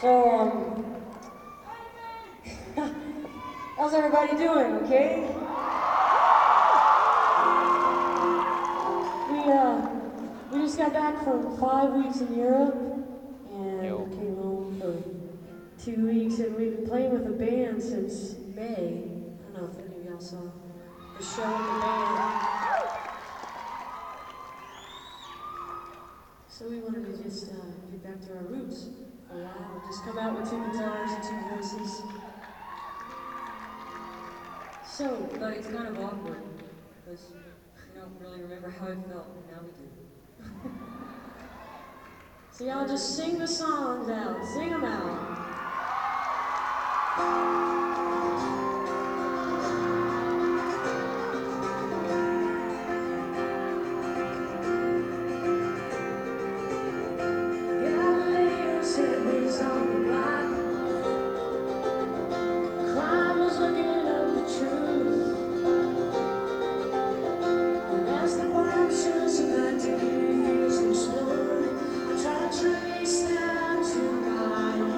So, how's everybody doing, okay? We just got back from 5 weeks in Europe, and came home for 2 weeks, and we've been playing with the band since May. I don't know if any of y'all saw the show with the band. So we wanted to just get back to our roots for a while. Just come out with 2 guitars and 2 voices. So, But it's kind of awkward, because I don't really remember how it felt, and now we do. so y'all just sing the songs out. Sing them out. Trace them to my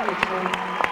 much.